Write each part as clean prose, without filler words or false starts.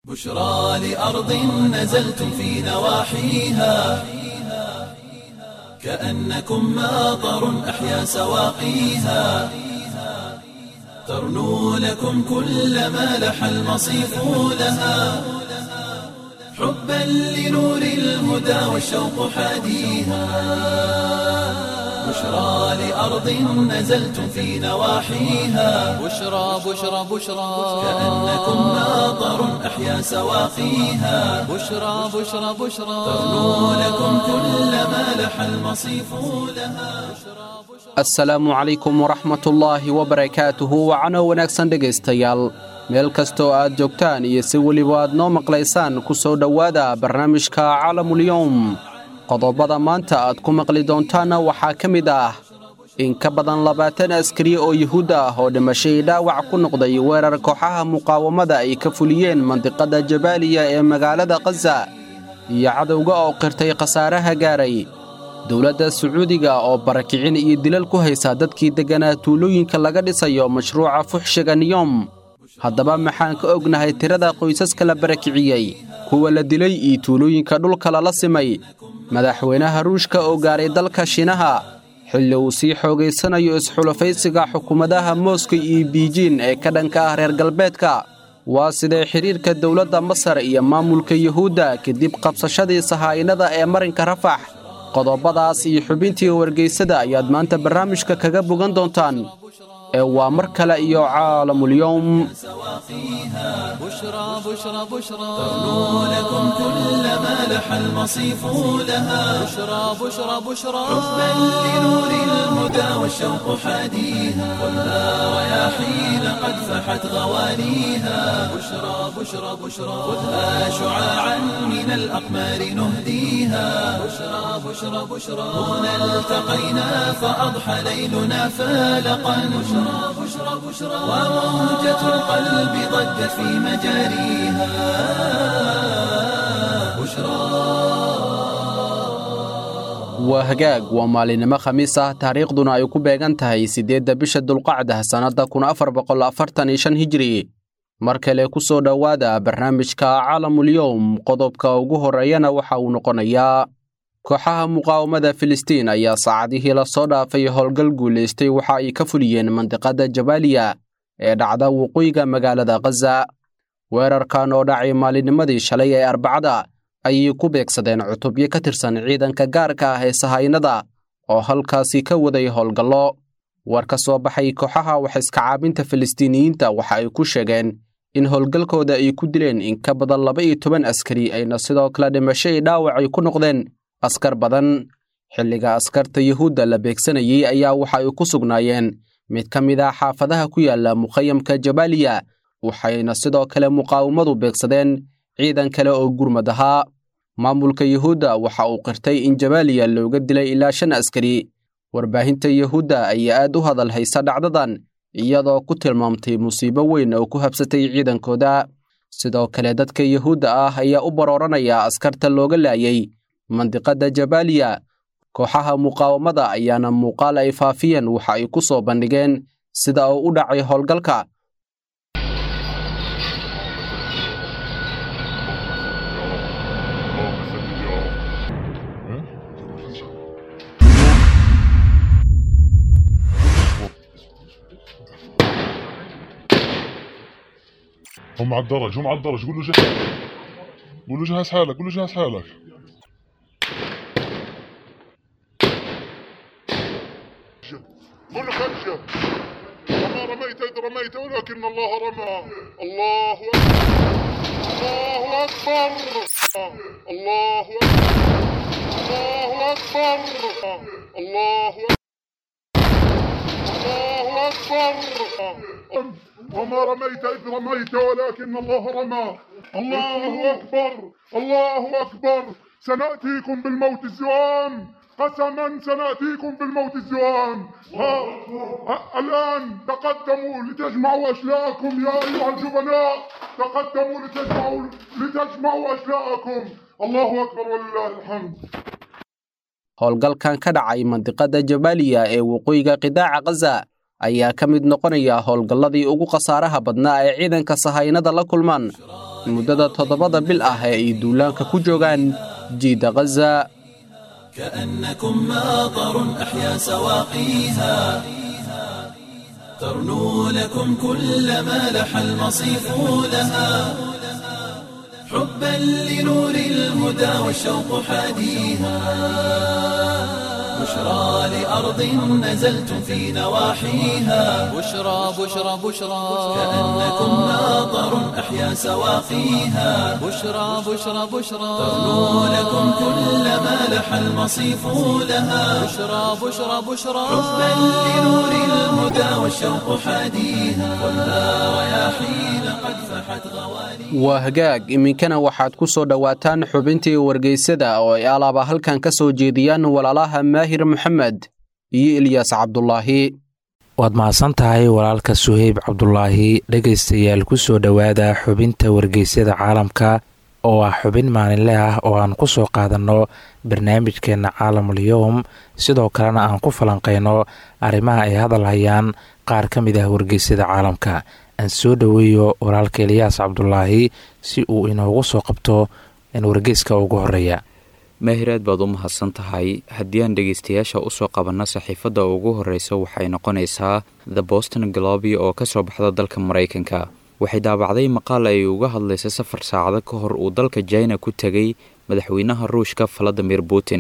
بشرى لأرض نزلتم في نواحيها كأنكم ماطر أحيا سواقيها ترنو لكم كل ما لح المصيف لها حبا لنور الهدى والشوق حاديها بشرى لأرض نزلتم في نواحيها بشرى كأنكم ماطر أحيا سواقيها بشرى ترنو لكم كل ما لح المصيف لها asalaamu calaykum waraxmatullaahi wabarakaatuhu wacano wanaagsan dhegaystayaal meel kastoo aad joogtaan iyo si weliba aad noo maqlaysaan ku soo dhowaada barnaamijka caalamulyowm qodobada maanta aad ku maqli doontaanna waxaa ka mid ah in ka badan 20 askari oo yuhuud ah oo dhimashay dhaawac ku noqday weerar kooxaha muqaawamada ay ka fuliyeen mandiqada jabaaliya ee magaalada Gaza iyo cadowga oo qirtay khasaaraha gaaray dawladda Sacuudiga oo barakicin iyo dilal ku haysa dadkii deganaa tuulooyinka laga dhisayo mashruuca fuxshiga Niyom haddaba maxaan ka ognahay tirada qoysaska la barakiciyay kuwa la dilay iyo tuulooyinka dhulka la simay madaxweynaha Ruushka oo gaaray dalka Shiinaha xilli uu sii xoogeysanayo isxulafaysiga xukuumadaha Moscow iyo Beijing ee ka dhanka ah reer galbeedka waa sidee xiriirka dawladda Masar iyo maamulka Yahuuda kadib qabsashadii sahaynada ee marinka Rafax qodobadaas iyo xubintii wargeysada ayaad maanta barnaamijka kaga bogan doontaan ee waa mar kale iyo caalamulyoom بشرى ترنو لكم كل ما لح المصيف لها بشرى حبا لنور الهدى والشوق حاديها خذها رياحين قد فحت غوانيها بشرى خذها شعاعا من الأقمار نهديها بشرى هنا التقينا فأضحى ليلنا فالقا بشرى وموجة القلب ضجت في مجاريها وهجاج ومالينما خميسة تاريخنا أيكو بيغان تهي سيديد بيشة دلقاعدة سنة كون 445 هجري markale ku soo dhawaada barnaamijka caalamulyoom qodobka ugu horeeyana waxa uu noqonayaa kooxaha muqaawamada Filistiin ayaa saacadihii la soo dhaafay howlgal guuleystay waxa ay ka fuliyeen mandiqada Jabaaliya ee dhacda waqooyiga magaalada Gaza weerarkan oo dhacay maalinimadii shalay ee Arbacada ayay ku beegsadeen cutubyo ka tirsan ciidanka gaarka ah ee sahaynada oo halkaasi ka waday howlgallo war ka soo baxay kooxaha wax iska caabinta Filistiiniyiinta waxa ay ku sheegeen in howlgalkooda ay ku dileen in ka badan 12 askari ayna sidoo kale dhimashay dhaawac ay ku noqdeen askar badan xilliga askarta Yahuuda la beegsanayay ayaa waxa ay ku sugnaayeen mid ka mid ah xaafadaha ku yaala muqayyamka Jabaaliya waxayna sidoo kale muqaawamadu beegsadeen ciidan kale oo gurmad ahaa maamulka Yahuuda waxa uu qirtay in Jabaaliya looga dilay ilaa 5 askari warbaahinta Yahuuda ayaa aad u hadal haysa dhacdadan iyadoo ku tilmaamtay musiibo weyn oo ku habsatay ciidankooda sidoo kale dadka Yahuuda ah ayaa u barooranaya askarta looga laayay mandiqada Jabaaliya kooxaha muqaawamada ayaana muuqaal ay faafiyeen waxa ay ku soo bandhigeen sida uu u dhacay howlgalka هم على الدرج قول له جهز جهز حالك قل له خرجه وما رميت إذ رميت ولكن الله رمى الله أكبر الله أكبر وما رميت إذ رميت ولكن الله رمى الله أكبر سنأتيكم بالموت الزوام قسما سنأتيكم بالموت الزوام الآن تقدموا لتجمعوا أشلاءكم يا أيها الجبناء تقدموا لتجمعوا أشلاءكم الله أكبر ولله الحمد howlgalkan ka dhacay mandiqada Jabaaliya ee waqooyiga qidaaca Gaza ayaa ka mid noqonaya howlgalladii ugu khasaaraha badnaa ee ciidanka sahaynada la kulmaan muddada 7 bil ah ee ay duulaanka ku joogaan jiida Gaza. كأنكم ماطر أحيا سواقيها ترنو لكم كل ما لح المصيف لها حبا لنور الهدى والشوق حاديها بشرى لأرض نزلتم في نواحيها بشرى بشرى بشرى كأنكم ماطر أحيا سواقيها بشرى بشرى بشرى ترنو لكم كل ما لح المصيف لها بشرى بشرى بشرى حبا لنور الهدى والشوق حاديها خذها رياحين قد فحت غواليها waa hagaag iminkana waxaad ku soo dhawaataan xubintii wargeysada oo ay alaaba halkan ka soo jeediyaan walaalaha Maahir Maxamed iyo Ilyas Cabdullaahi. waad mahadsan tahay walaalka Suhayb Cabdullaahi. dhegaystayaal ku soo dhawaada xubinta wargeysada caalamka oo ah xubin maalinle ah oo aan ku soo qaadanno barnaamijkeena Caalamul Yawm, sidoo kalena aan ku falanqeyno arrimaha ay hadal hayaan qaar ka mid ah wargeysada caalamka. aan soo dhaweeyo walaalka Ilyas Cabdullaahi si uu inoogu soo qabto wargeyska ugu horeeya. Maahir aad baad u mahadsan tahay. haddii aan dhegeystayaasha u soo qabanno saxiifadda ugu horreysa waxay noqonaysaa The Boston Globe oo ka soo baxda dalka Mareykanka. waxay daabacday maqaal ay uga hadlaysa safar saacado ka hor uu dalka China ku tagay madaxweynaha Ruushka Vladimir Putin.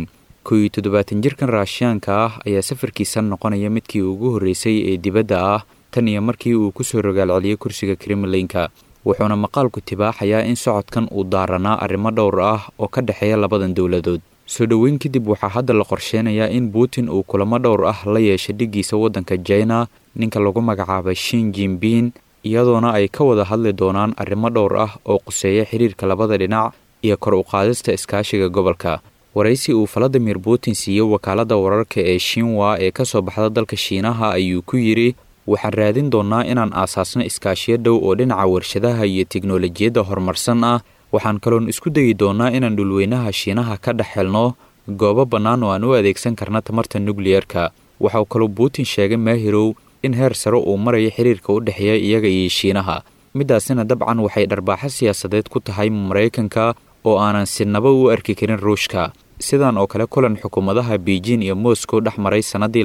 17 jirkan Raashiyaanka ah ayaa safarkiisa noqonaya midkii ugu horreysay ee dibadda ah tan iyo markii uu ku soo rogaal celiyay kursiga Kremlinka. wuxuuna maqaalku tibaaxayaa in socodkan uu daaranaa arrimo dhowr ah oo ka dhexeeya labadan dowladood. soo dhoweyn kadib waxaa hadda la qorsheynayaa in Putin uu kulamo dhowr ah la yeesho dhigiisa waddanka China ninka lagu magacaabay Xi Jinping, iyadoona ay ka wada hadli doonaan arrimo dhowr ah oo quseeya xiriirka labada dhinac iyo kor u qaadista iskaashiga gobolka. waraysi uu Vladimir Putin siiyey wakaaladda wararka ee Xinhua ee ka soo baxda dalka Shiinaha ayuu ku yiri waxaan raadin doonaa inaan aasaasno iskaashiyo dhow oo dhinaca warshadaha iyo tiknoolajiyadda horumarsan ah. waxaan kaloon isku dayi doonaa inaan dhulweynaha Shiinaha ka dhex helno goobo bannaan oo aan u adeegsan karna tamarta nukliyeerka. waxaa kaloo Putin sheegay Maahirow in heer sare uu marayo xiriirka u dhexeeya iyaga iyo Shiinaha. midaasina dabcan waxay dharbaaxo siyaasadeed ku tahay Mareykanka oo aanan sinaba u arki karin Ruushka. sidaan oo kale kulan xukuumadaha Beijing iyo Moscow dhex maray sanadii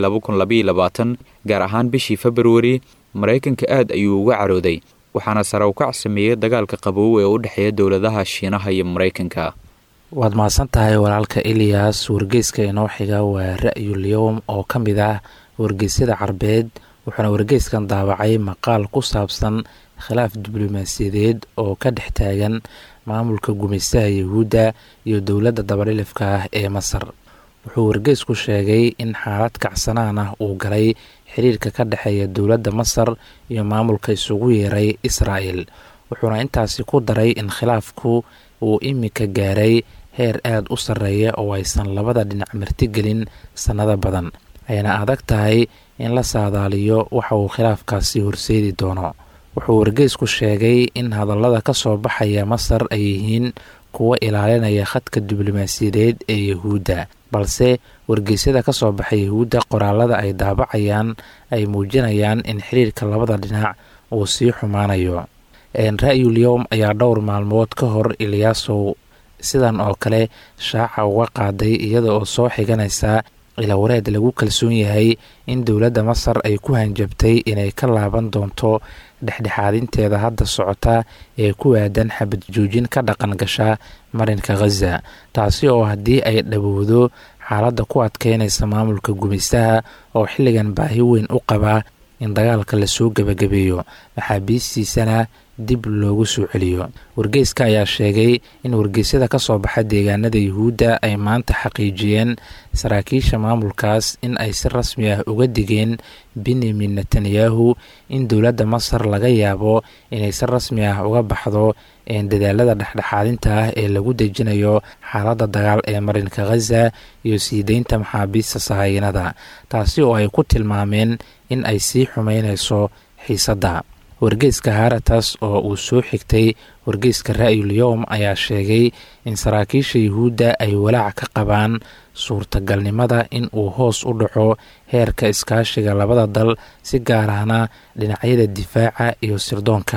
2022 gaar ahaan bishii February, Mareykanka aad ayuu uga carooday waxaana sare u kac sameeyay dagaalka qabow ee u dhexeeya dowladaha Shiinaha iyo Mareykanka. waad mahadsan tahay walaalka Ilyas. wargeyska inoo xiga waa Ra'yul Yawm oo ka mid ah wargeysyada Carbeed, wuxuuna wargeyskan daabacay maqaal ku saabsan khilaaf diblomaasiyadeed oo ka dhex taagan maamulka gumeystaha Yahuudda iyo dowladda dabadhilifka ah ee Masar. wuxuu wargeysku sheegay in xaalad kacsanaan ah uu galay xiriirka ka dhexeeya dowladda Masar iyo maamulka isugu yeeray Israa'iil. wuxuuna intaasi ku daray in khilaafku uu imika gaaray heer aad u sarreeya oo aysan labada dhinac martigelin sannado badan, ayna adag tahay in la saadaaliyo waxa uu khilaafkaasi horseedi doono. wuxuu wargeysku sheegay in hadallada ka soo baxaya Masar ay yihiin kuwa ilaalinaya khadka diblomaasiyadeed ee Yahuudda, balse wargeysyada ka soo baxay Yahuudda qoraalada ay daabacayaan ay muujinayaan in xiriirka labada dhinac uu sii xumaanayo. Ra'yul Yawm ayaa dhowr maalmood ka hor Ilyasow sidan oo kale shaaca uga qaaday iyada oo soo xiganaysa ilawareed lagu kalsoon yahay in dowladda Masar ay ku hanjabtay inay ka laaban doonto dhexdhexaadinteeda hadda socota ee ku aadan xabad joojin ka dhaqan gasha marinka Gaza, taasi oo haddii ay dhawowdo xaaladda ku adkeynaysa maamulka gumeystaha oo xilligan baahi weyn u qaba in dagaalka la soo gabagabeeyo maxaabiistiisana dib loogu soo celiyo. wargeyska ayaa sheegay in wargeysyada ka soo baxa deegaanada Yahuudda ay maanta xaqiijiyeen saraakiisha maamulkaas in ay si rasmi ah uga digeen Benjamin Netanyahu in dowladda Masar laga yaabo inay si rasmi ah uga baxdo dadaalada dhexdhexaadinta ah ee lagu dejinayo xaaladda dagaal ee marinka Gaza iyo sii deynta maxaabiista sahaynada, taasi oo ay ku tilmaameen in ay sii xumeynayso xiisadda. wargeyska Haratas oo uu soo xigtay wargeyska Ra'yul Yawm ayaa sheegay in saraakiisha Yahuudda ay walaac ka qabaan suurtagalnimada in uu hoos u dhaco heerka iskaashiga labada dal si gaar ahna dhinacyada difaaca iyo sirdoonka.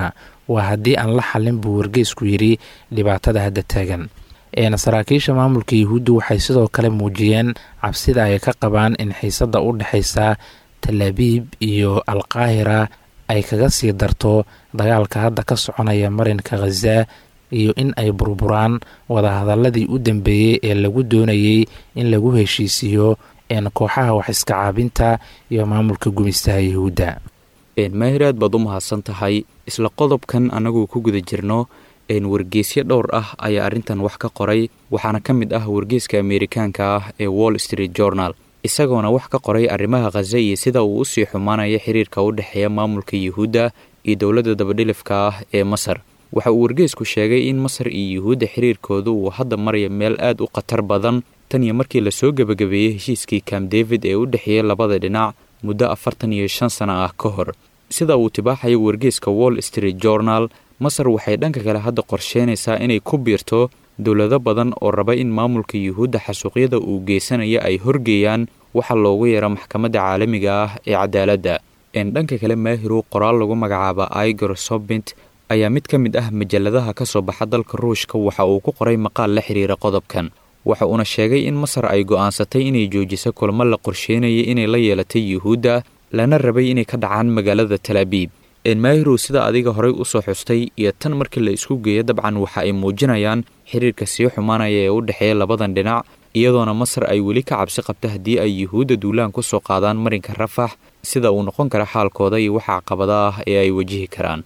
waa haddii aan la xallin buu wargeysku yidhi dhibaatada hadda taagan. saraakiisha maamulka yuhuudda waxay sidoo kale muujiyeen cabsida ay ka qabaan in xiisadda u dhexaysa talaabiib iyo alqaahira ay kaga sii darto dagaalka hadda ka soconaya marinka khaza iyo in ay burburaan wadahadaladii u dambeeyey ee lagu doonayey in lagu heshiisiiyo kooxaha wax iska caabinta iyo maamulka gumaystaha yuhuudda. maahir aad baad u mahadsan tahay. isla qodobkan annaguu ku guda jirno wargeysyo dhowr ah ayaa arrintan wax ka qoray, waxaana ka mid ah wargeyska ameerikaanka ah ee Wall Street Journal, isagoona wax ka qoray arrimaha khaza iyo sida uu u sii xumaanaya xiriirka u dhexeeya maamulka yuhuudda iyo dowladda dabadhilifka ah ee Masar. waxa uu wargeysku sheegay in Masar iyo yuhuudda xiriirkoodu uu hadda maraya meel aad u khatar badan tan iyo markii lasoo gebagabeeyey heshiiskii Camp David ee u dhexeeyay labada dhinac muddo 45 sano ah ka hor. sida uu tibaaxayo wargeyska Wall Street Journal, Masar waxay dhanka kale hadda qorsheynaysaa inay ku biirto dowlado badan oo raba in maamulka yuhuudda xasuuqyada uu geysanaya ay horgeeyaan waxa loogu yeero maxkamadda caalamiga ah ee cadaaladda. dhanka kale maahiru qoraal lagu magacaaba Igor Sobint ayaa mid ka mid ah majalladaha ka soo baxa dalka Ruushka waxa uu ku qoray maqaal la xiriira qodobkan. waxa uuna sheegay in Masar ay go'aansatay inay joojiso kulamo la qorsheynayay inay la yeelatay yuhuudda lana rabay inay ka dhacaan magaalada Tel Aviv. maahiru sida adiga horey u soo xustay iyo tan markii la isku geeyo dabcan waxa ay muujinayaan xiriirka sii xumaanaya ee u dhexeeya labadan dhinac, iyadoona Masar ay weli ka cabsi qabta haddii ay yuhuudda duulaan ku soo qaadaan marinka Rafax sida uu noqon kara xaalkooda iyo waxa caqabada ah ee ay wajihi karaan.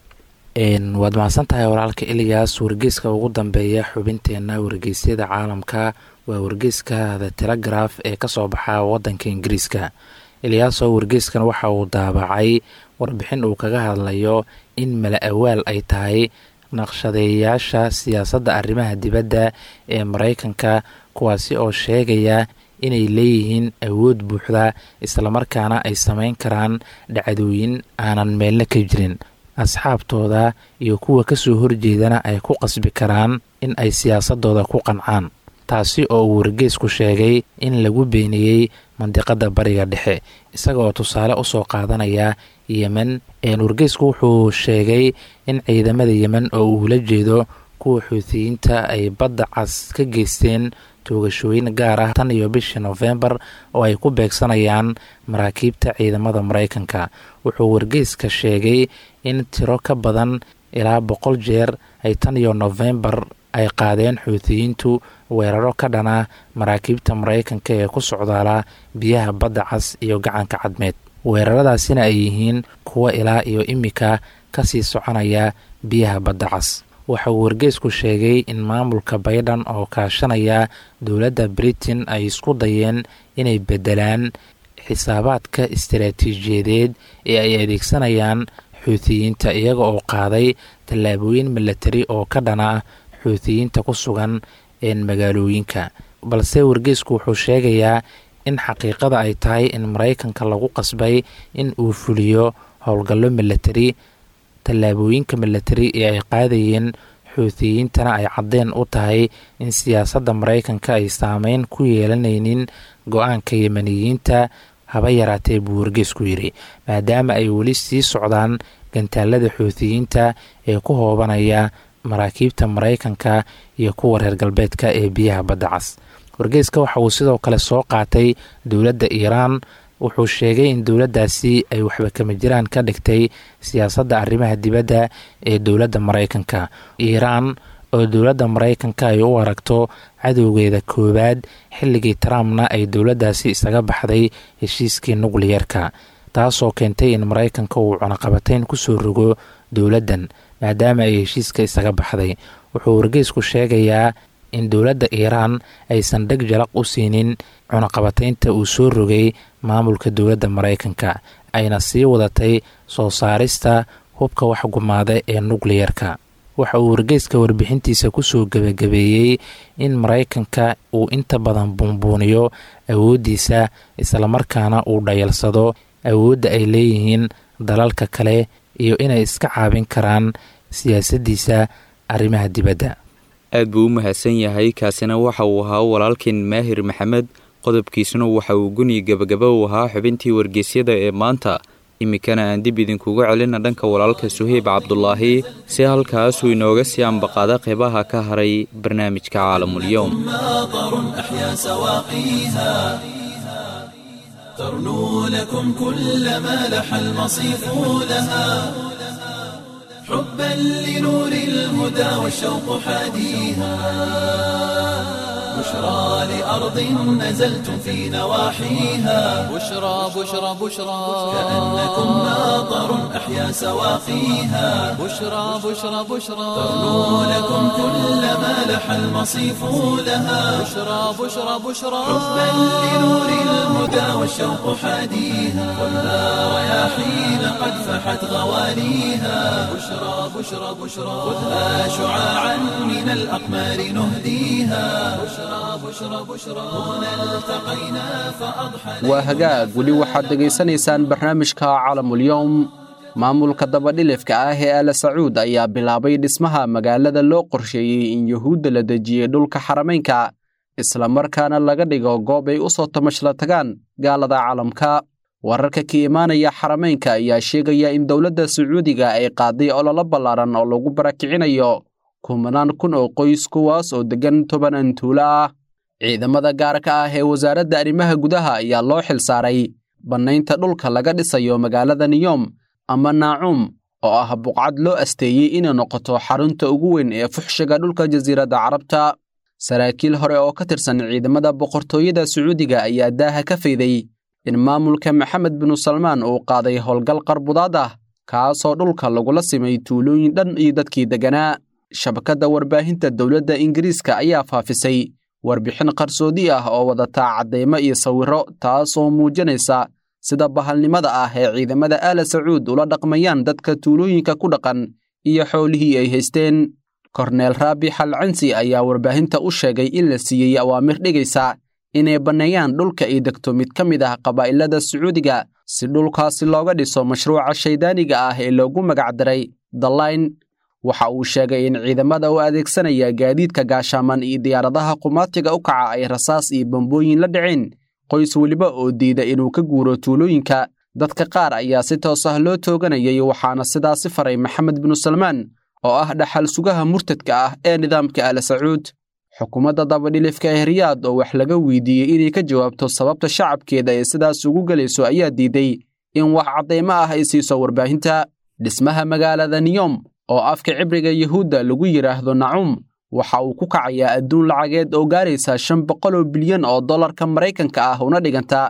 waad mahadsan tahay walaalka Ilyas. wargeyska ugu dambeeya xubinteena wargeysyada caalamka waa wargeyska The Telegraph ee ka soo baxa waddanka Ingiriiska. Ilyas oo wargeyskan waxa uu daabacay warbixin uu kaga hadlayo in mala awaal ay tahay naqshadeeyaasha siyaasadda arrimaha dibadda ee Mareykanka, kuwaasi oo sheegaya inay leeyihiin awood buuxda islamarkaana ay samayn karaan dhacdooyin aanan meelna ka jirin. asxaabtooda iyo kuwa ka soo horjeedana ay ku qasbi karaan in ay siyaasadooda ku qancaan, taasi oo uu wargeysku sheegay in lagu beeniyey mandiqada bariga dhexe, isaga oo tusaale u soo qaadanaya Yemen. wargeysku wuxuu sheegay in ciidamada Yemen oo uu la jeedo kuwa xuutiyiinta ay badda cas ka geysteen toogashooyin gaar ah tan iyo bishii November oo ay ku beegsanayaan maraakiibta ciidamada Mareykanka. wuxuu wargeyska sheegay in tiro ka badan ilaa 100 jeer ay tan iyo November ay qaadeen xuutiyiintu weeraro ka dhana maraakiibta Mareykanka ee ku socdaala biyaha badda cas iyo gacanka cadmeed. weeraradaasina ay yihiin kuwa ilaa iyo imika ka sii soconaya biyaha badda cas. waxa uu wargeysku sheegay in maamulka Biden oo kaashanaya dowladda Britain ay isku dayeen inay bedelaan xisaabaadka istiraatiijiyadeed ee ay adeegsanayaan xuutiyiinta, iyaga oo qaaday tallaabooyin milatari oo ka dhana xuutiyiinta ku sugan magaalooyinka. balse wargeysku wuxuu sheegayaa in xaqiiqada ay tahay in Mareykanka lagu qasbay in uu fuliyo howlgallo milatari. tallaabooyinka milatari ee ay qaadayeen xuutiyiintana ay caddeen u tahay in siyaasadda Mareykanka ay saameyn ku yeelanaynin go-aanka Yemeniyiinta haba yaraatee buu wargeysku yidhi, maadaama ay weli sii socdaan gantaalada xuutiyiinta ee ku hoobanaya maraakiibta Mareykanka iyo kuwa reer galbeedka ee biyaha badda cas. wargeyska waxa uu sidoo kale soo qaatay dowladda Iiraan. wuxuu sheegay in dowladdaasi ay waxba kama jiraan ka dhigtay siyaasadda arrimaha dibadda ee dowladda Mareykanka. Iiraan oo dowladda Mareykanka ay u aragto cadowgeeda koowaad xilligii Trumpna ay dowladdaasi isaga baxday heshiiskii nukliyeerka, taasoo keentay in Mareykanka uu cunaqabatayn ku soo rogo dowladdan maadaama ay heshiiska isaga baxday. wuxuu wargeysku sheegayaa in dowladda Iiraan aysan dheg jalaq u siinin cunaqabataynta uu soo rogay maamulka dowladda Mareykanka, ayna sii wadatay soo saarista hubka wax gumaada ee nukliyeerka. waxa uu wargeyska warbixintiisa ku soo gebagabeeyey in Mareykanka uu inta badan buunbuuniyo awooddiisa islamarkaana uu dhayalsado awoodda ay leeyihiin dalalka kale iyo inay iska caabin karaan siyaasaddiisa arrimaha dibadda. aad buu u mahadsan yahay. kaasina waxa uu ahaa walaalkeen Maahir Maxamed. qodobkiisuna waxa uu guni gabagaba u ahaa xubintii wargeysyada ee maanta. iminkana aan dib idinkuga celina dhanka walaalka suheyb cabdulaahi si halkaasuu inooga sii ambaqaada qeybaha ka haray barnaamijka caalamulyoom. ماطر أحيا سواقيها ترنو لكم كل ما لح المصيف لها حبا لنور الهدى والشوق حاديها بشرى لأرض نزلتم في نواحيها بشرى بشرى بشرى كأنكم ماطر أحيا سواقيها بشرى بشرى بشرى ترنو لكم كل ما لح المصيف لها بشرى بشرى بشرى حبا لنور الهدى والشوق حاديها كلها رياحين قد فحت غواليها بشرى بشرى بشرى خذها شعاعا من الأقمار نهديها بشرى بشرى بشرى هنا التقينا فأضحى waa hagaag weli waxaad dhegaysanaysaan barnaamijka caalamulyoom. maamulka dabadhilifka ah ee Al Sacuud ayaa bilaabay dhismaha magaalada loo qorsheeyey in Yuhuudda la dejiyay dhulka xarameynka isla markaana laga dhigo goob ay u soo tamashla tagaan gaalada caalamka. wararka ka imaanaya xarameynka ayaa sheegaya in dowladda Sacuudiga ay qaaday olole ballaaran oo lagu barakicinayo kumanaan kun oo qoys kuwaas oo degan 10 tuulo ah. ciidamada gaarka ah ee wasaaradda arrimaha gudaha ayaa loo xilsaaray bannaynta dhulka laga dhisayo magaalada Niyom ama Naacum oo ah buqcad loo asteeyay inay noqoto xarunta ugu weyn ee fuxshiga dhulka jasiiradda Carabta. saraakiil hore oo ka tirsan ciidamada boqortooyada Sacuudiga ayaa daaha ka fayday in maamulka Maxamed bin Salmaan uu qaaday howlgal qarbudaad ah kaasoo dhulka lagula simay tuulooyin dhan iyo dadkii deganaa. shabakadda warbaahinta dowladda Ingiriiska ayaa faafisay warbixin qarsoodi ah oo wadata cadeymo iyo sawirro taasoo muujinaysa sida bahalnimada ah ee ciidamada Al Sacuud ula dhaqmayaan dadka tuulooyinka ku dhaqan iyo xoolihii ay haysteen. Korneel Rabi Al-Ansi ayaa warbaahinta u sheegay in la siiyey awaamir dhigaysa inay banneeyaan dhulka ay degto mid ka mid ah qabaa'ilada Sacuudiga si dhulkaasi looga dhiso mashruuca shaydaaniga ah ee loogu magac daray The Line. waxa uu sheegay in ciidamada u adeegsanaya gaadiidka gaashaaman iyo diyaaradaha qumaatiga u kaca ay rasaas iyo bambooyin la dhiceen qoys waliba oo diida inuu ka guuro tuulooyinka. dadka qaar ayaa si toos ah loo tooganayay waxaana sidaasi faray Maxamed bin Salmaan oo ah dhaxal sugaha murtadka ah ee nidaamka Al Sacuud. xukuumadda dabadhilifka ee Riyaad oo wax laga weydiiyey inay ka jawaabto sababta shacabkeeda ee sidaas ugu galayso ayaa diiday in wax cadeymo ah ay siiso warbaahinta. dhismaha magaalada Niyom oo afka cibriga Yuhuudda lagu yiraahdo Naacum waxa uu ku kacayaa adduun lacageed oo gaaraysa 500 bilyan oo dollarka Mareykanka ah una dhiganta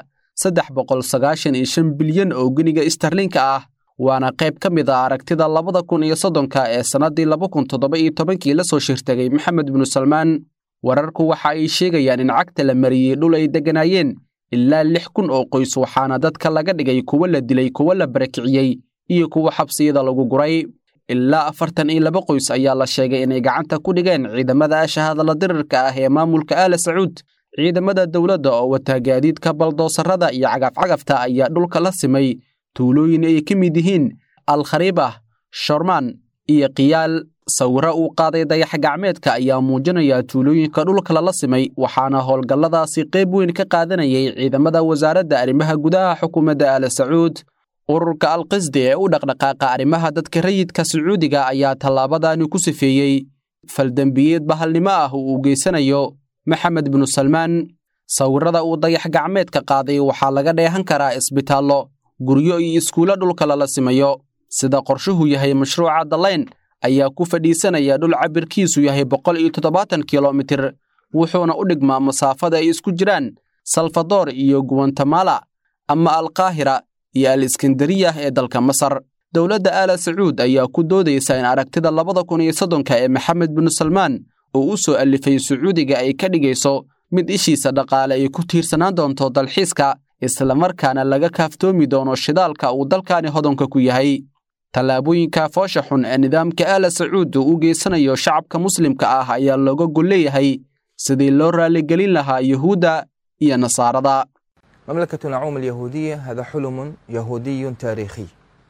395 bilyan oo giniga sterlinka ah. waana qayb ka mid ah aragtida 2030 ee sanadii 2017 la soo shirtagay Maxamed bin Salmaan. wararku waxa ay sheegayaan in cagta la mariyay dhul ay deganaayeen ilaa 6,000 oo qoys waxaana dadka laga dhigay kuwa la dilay kuwa la barakiciyay iyo kuwa xabsiyada lagu guray. ilaa 42 qoys ayaa la sheegay inay gacanta ku dhigeen ciidamada shahaadada dirirka ah ee maamulka Al Sacuud. ciidamada dawladda oo wata gaadiidka baldoosarada iyo cagaf-cagafta ayaa dhulka la simay tuulooyin ay ka mid yihiin Al-Khariibah, Shorman iyo Qiyaal. sawirro uu qaaday dayax gacmeedka ayaa muujinaya tuulooyinka dhulka la simay waxaana howlgalladaasi qayb weyn ka qaadanayay ciidamada wasaaradda arrimaha gudaha xukuumadda Al Sacuud. ururka Al-Qisdi ee u dhaqdhaqaaqa arrimaha dadka rayidka Sacuudiga ayaa tallaabadani ku sifeeyey faldambiyeed bahalnimo ah oo uu geysanayo Maxamed bin Salmaan. sawirrada uu dayax gacmeedka qaaday waxaa laga dheehan karaa isbitaallo, guryo iyo iskuulo dhulka la simayo. sida qorshuhu yahay mashruuca The Line ayaa ku fadhiisanaya dhul cabirkiisu yahay 170 kilomitir wuxuuna u dhigmaa masaafada ay isku jiraan Salvador iyo Guatemala ama Al-Qaahira iyo Al-Iskandariya ee dalka Masar. dowladda Al Sacuud ayaa ku doodaysa in aragtida 2030 ee Maxamed bin Salmaan oo u soo alifay Sacuudiga ay ka dhigayso mid ishiisa dhaqaale ay ku tiirsanaan doonto dalxiiska isla markaana laga kaaftoomi doono shidaalka uu dalkani hodanka ku yahay. tallaabooyinka foosha xun ee nidaamka Al Sacuud uu geysanayo shacabka muslimka ah ayaa looga golleeyahay sidii loo raaligelin lahaa Yuhuudda iyo Nasaarada. مملكة نعوم اليهودية هذا حلم يهودي تاريخي.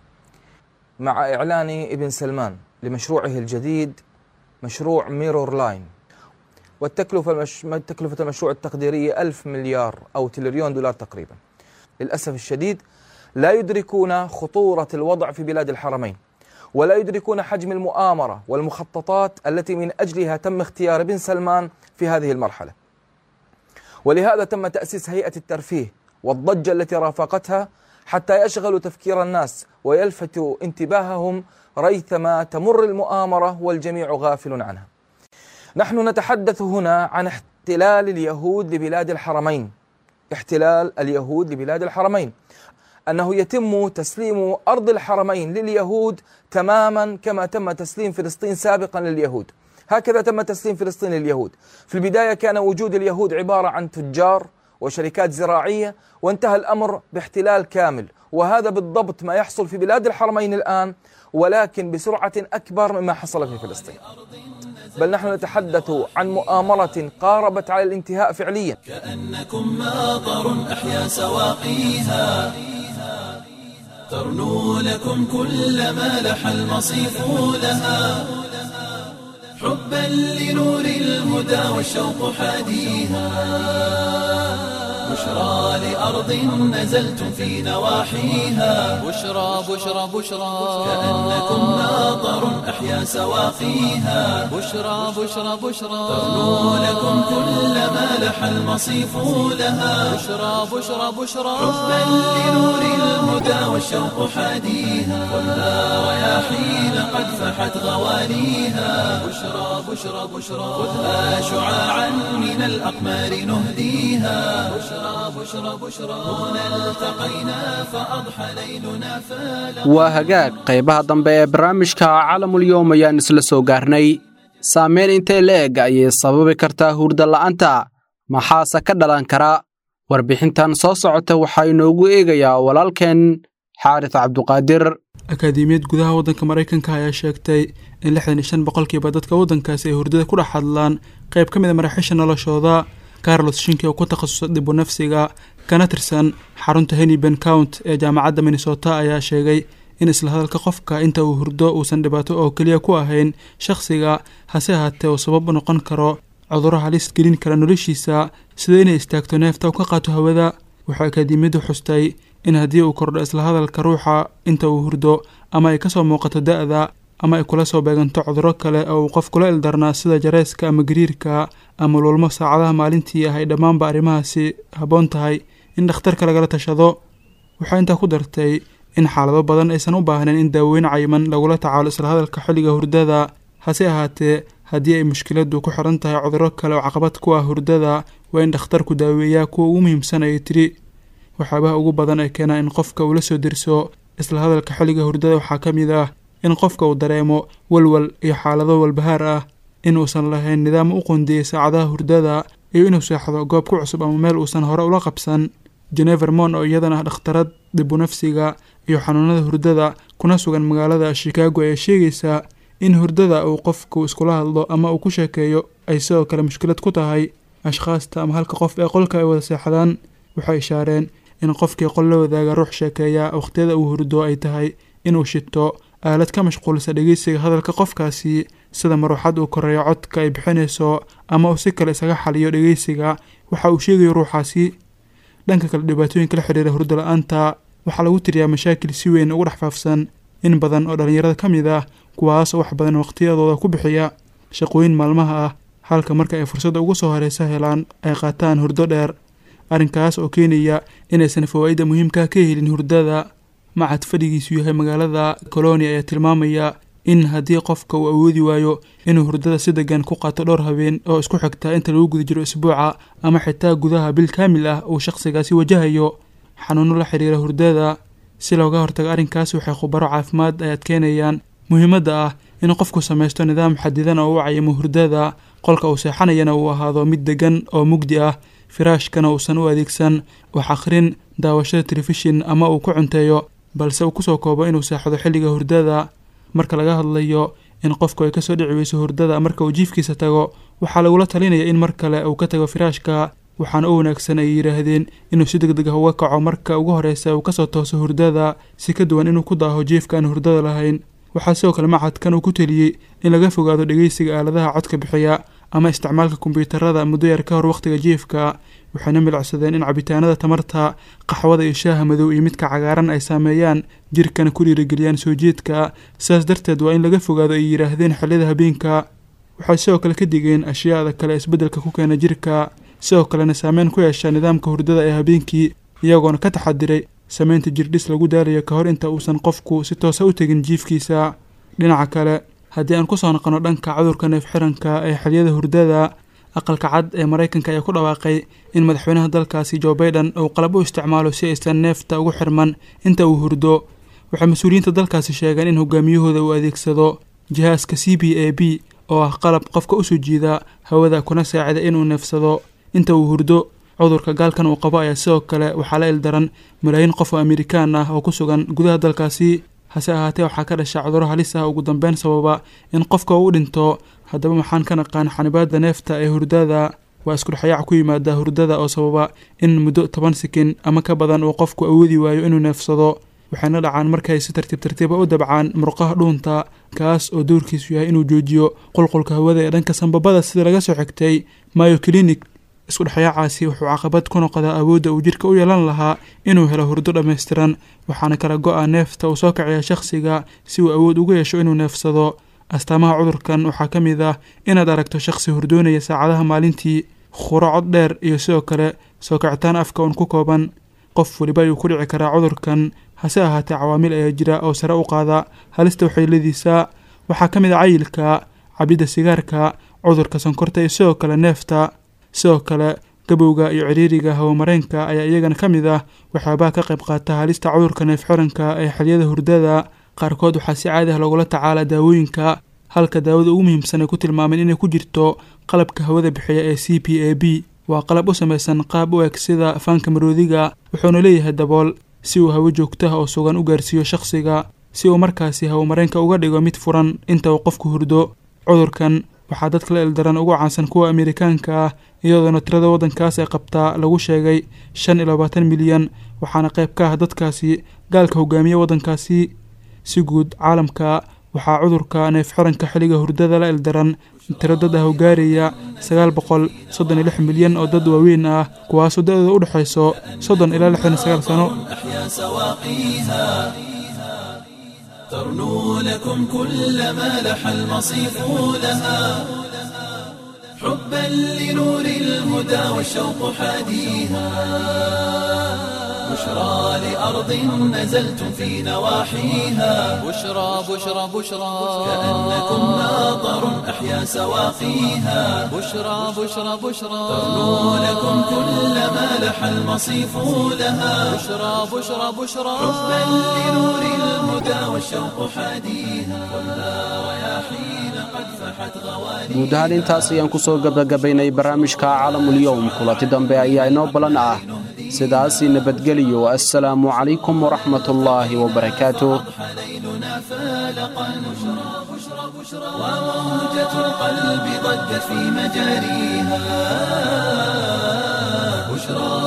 مع إعلان ابن سلمان لمشروعه الجديد مشروع ميرور لاين تكلفة المشروع التقديرية 1000 مليار أو $1 تريليون تقريبا. للأسف الشديد لا يدركون خطورة الوضع في بلاد الحرمين، ولا يدركون حجم المؤامرة والمخططات التي من أجلها تم اختيار بن سلمان في هذه المرحلة. ولهذا تم تأسيس هيئة الترفيه والضجة التي رافقتها حتى يشغلوا تفكير الناس ويلفتوا انتباههم ريثما تمر المؤامرة والجميع غافل عنها. نحن نتحدث هنا عن احتلال اليهود لبلاد الحرمين، احتلال اليهود لبلاد الحرمين، أنه يتم تسليم أرض الحرمين لليهود تماما كما تم تسليم فلسطين سابقا لليهود. هكذا تم تسليم فلسطين لليهود. في البداية كان وجود اليهود عبارة عن تجار وشركات زراعية، وانتهى الأمر باحتلال كامل، وهذا بالضبط ما يحصل في بلاد الحرمين الآن، ولكن بسرعة أكبر مما حصل في فلسطين. بل نحن نتحدث عن مؤامرة قاربت على الانتهاء فعليا. كأنكم ماطر أحيا سواقيها ترنو لكم كل ما لح المصيف لها حبا لنور الهدى والشوق حاديها بشرى لأرض نزلتم في نواحيها بشرى بشرى بشرى كأنكم ماطر أحيا سواقيها بشرى بشرى بشرى ترنو لكم كل ما لح المصيف لها بشرى بشرى بشرى حبا لنور الهدى والشوق حاديها خذها رياحين قد فحت غواليها بشرى بشرى بشرى خذها شعاعا من الأقمار نهديها بشرى بشرى بشرى هنا التقينا فأضحى ليلنا فلا waa hagaag qaybaha dambe ee barnaamijka caalamulyoom ayaan isla soo gaarnay. saameyn intee le'eg ayay sababi kartaa hurdo la'aanta, maxaase ka dhalan kara? warbixintan soo socota waxaa inoogu eegayaa walaalkeen xaaris cabduqaadir. akaademiyad gudaha waddanka Mareykanka ayaa sheegtay in 65% dadka waddankaasi ay hurdada ku dhex hadlaan qayb ka mid ah maraaxiisha noloshooda. Carlos Shinke oo ku takhasusay dib u nafsiga kana tirsan xarunta Hennepin County ee jaamacadda Minnesota ayaa sheegay in isla hadalka qofka inta uu hurdo uusan dhibaato oo kaliya ku ahayn shakhsiga, hase ahaatee uu sabab u noqon karo cudurro halis gelin kara noloshiisa sida inay istaagto neefta oo ka qaato hawada. Waxay akaademiyadu xustay in haddii uu kordho isla hadalka ruuxa inta uu hurdo ama ay ka soo muuqato da'da ama ay kula soo beeganto cudurro kale oo uu qofku la ildarnaa sida jareeska ama gariirka ama lulmo saacadaha maalintii ah ay dhammaanba arrimahaasi habboon tahay in dhakhtarka lagala tashado. waxay intaa ku dartay in xaalado badan aysan u baahnayn in daaweyn cayiman lagula tacaalo isla hadalka xilliga hurdada, hase ahaatee haddii ay mushkiladu ku xiran tahay cudurro kale oo caqabad ku ah hurdada waa in dhakhtarku daaweeyaa kuwa ugu muhiimsan ayay tiri. waxyaabaha ugu badan ee keena in qofka uu la soo dirso isla hadalka xilliga hurdada waxaa ka mid ah in qofka uu dareemo walwal iyo xaalado walbahaar ah, in uusan lahayn nidaam u qoondiyey saacadaha hurdada, iyo inuu seexdo goob ku cusub ama meel uusan hore ula qabsan. Jennifer Vermont oo iyadana ah dhakhtarad dib u nafsiga iyo xanuunada hurdada kuna sugan magaalada Chicago ayaa sheegaysaa in hurdada uu qofku iskula hadlo ama uu ku sheekeeyo ay sidoo kale mushkilad ku tahay ashkhaasta ama halka qof ee qolka ay wada seexdaan. waxay ishaareen in qofkii qol la wadaaga ruux sheekeeya waqtiyada uu hurdo ay tahay inuu shito aalad ka mashquulisa dhegeysiga hadalka qofkaasi, sida maruuxad uu koreeyo codka ay bixinayso ama uu si kale isaga xaliyo dhegeysiga waxa uu sheegayo ruuxaasi. dhanka kale dhibaatooyinka la xiriira hurdo la'aanta waxaa lagu tiriyaa mashaakil si weyn ugu dhex faafsan in badan oo dhalinyarada ka mid ah, kuwaas oo wax badan waqtiyadooda ku bixiya shaqooyin maalmaha ah, halka marka ay fursadda ugu soo horeysa helaan ay qaataan hurdo dheer. arrinkaas oo keenaya inaysan fawaa'ida muhiimka ka helin hurdada. macad fadhigiisu yahay magaalada Colonia ayaa tilmaamaya in haddii qofka uu awoodi waayo inuu hurdada si degan ku qaato dhowr habeen oo isku xigta inta lagu guda jiro isbuuca ama xitaa gudaha bil kaamil ah uu shakhsigaasi wajahayo xanuuno la xiriira hurdada. si looga hortago arrinkaas waxay khubaro caafimaad ay adkeynayaan muhiimadda ah in qofku samaysto nidaam xadidan oo u cayimo hurdada, qolka uu seexanayana uu ahaado mid degan oo mugdi ah, firaashkana uusan u adeegsan wax akhrin, daawashada telefishin ama uu ku cunteeyo, balse uu kusoo koobo inuu seexdo xilliga hurdada. marka laga hadlayo in qofku ay kasoo dhici weyso hurdada marka uu jiifkiisa tago, waxaa lagula talinaya in mar kale uu ka tago firaashka, waxaana u wanaagsan ay yidhaahdeen inuu si degdeg ah uga kaco marka ugu horeysa uu kasoo tooso hurdada, si ka duwan inuu ku daaho jiifka aan hurdada lahayn. waxaa sidoo kale macadkan uu ku teliyey in laga fogaado dhegeysiga aaladaha codka bixiya ama isticmaalka kombiyuutarada muddo yar ka hor wakhtiga jiifka, waxayna milicsadeen in cabitaanada tamarta, qaxwada iyo shaaha madow iyo midka cagaaran ay saameeyaan jirkana ku dhiirigeliyaan soo jeedka. sidaas darteed waa in laga fogaado ay yidhaahdeen xilliyada habeenka. waxay sidoo kale ka digeen ashyaada kale isbeddelka ku keena jirka, sidoo kalena saameyn ku yeesha nidaamka hurdada ee habeenkii, iyagoona ka taxadiray samaynta jirdhis lagu daalayo ka hor inta uusan qofku si toosa u tegin jiifkiisa. dhinaca kale, haddii aan kusoo noqono dhanka cudurka neef-xiranka ee xilliyada hurdada, aqalka cad ee Maraykanka ayaa ku dhawaaqay in madaxweynaha dalkaasi Joe Biden uu qalab u isticmaalo si aysan neefta ugu xirman inta uu hurdo. waxay mas-uuliyiinta dalkaasi sheegeen in hogaamiyahooda uu adeegsado jihaaska CPAP oo ah qalab qofka u soo jiida hawada kuna saacida inuu neefsado inta uu hurdo. cudurka gaalkan uu qabo ayaa sidoo kale waxaa la ildaran malaayiin qof oo Amerikaan ah oo ku sugan gudaha dalkaasi. hase ahaatee waxaa ka dhasha cudurro halis ah ugu dambeyn sababa in qofka uu dhinto. haddaba maxaan ka naqaan xanibaadda neefta ee hurdada? waa isku dhexyaac ku yimaada hurdada oo sababa in muddo 10 sekin ama ka badan uu qofku awoodi waayo inuu neefsado. waxayna dhacaan markay si tartiib u dabcaan murqaha dhuunta, kaas oo doorkiisu yahay inuu joojiyo qulqulka hawada ee dhanka sanbabada sida laga soo xigtay Mayo Clinic. isku dhexyaacaasi wuxuu caqabad ku noqdaa awoodda uu jirka u yeelan lahaa inuu helo hurdo dhammaystiran, waxaana kala go-a neefta uu soo kiciya shakhsiga si uu awood ugu yeesho inuu neefsado. astaamaha cudurkan waxaa ka mid ah inaad aragto shakhsi hurdoonaya saacadaha maalintii, khuro cod dheer iyo sidoo kale soo kicitaan afka uun ku kooban. qof waliba ayuu ku dhici karaa cudurkan, hase ahaatee cawaamil ayaa jira oo sare u qaada halista waxyeeladiisa. waxaa ka mid ah cayilka, cabidda sigaarka, cudurka sonkorta iyo sidoo kale neefta. sidoo kale gabowga iyo ciriiriga hawamareenka ayaa iyagana ka mid ah waxyaabaha ka qayb qaata halista cudurka neef-xiranka ee xilliyada hurdada. qaarkood waxaa si caadi ah loogula tacaala daawooyinka, halka daawada ugu muhiimsan ay ku tilmaameen inay ku jirto qalabka hawada bixiya ee CPAP. waa qalab u samaysan qaab u eg sida faanka maroodiga, wuxuuna leeyahay dabool si uu hawo joogtaha oo sugan u gaarsiiyo shakhsiga, si uu markaasi hawamareenka uga dhigo mid furan inta uu qofku hurdo. cudurkan waxaa dadka la ildaran ugu caansan kuwa Amerikaanka ah, iyadoona tirada waddankaas ay qabtaa lagu sheegay 25 milyan, waxaana qayb ka ah dadkaasi gaalka hogaamiya waddankaasi. si guud caalamka waxaa cudurka neef-xiranka xilliga hurdada la ildaran tiro dad ah oo gaaraya 936 milyan oo dad waaweyn ah, kuwaasoo da-dooda u dhexayso 30 ilaa 69 sano. ترنو لكم كل ما لح المصيف لها حبا لنور الهدى والشوق حاديها بشرى لأرض نزلتم في نواحيها بشرى بشرى بشرى كأنكم ماطر أحيا سواقيها بشرى بشرى بشرى ترنو لكم كل ما لح المصيف لها بشرى بشرى بشرى حبا لنور الهدى والشوق حاديها ولا رياحين قد فحت غواليها. guud ahaan intaas ayaan ku soo gabagabaynay barnaamijka caalamulyoom. kulanti dambe ayaa inoo balan ah. sidaasi nabadgeliyo. assalaamu calaykum waraxmatullaahi wabarakaatuh. ليلنا فالقا وموجة القلب ضجت في مجاريها بشرى.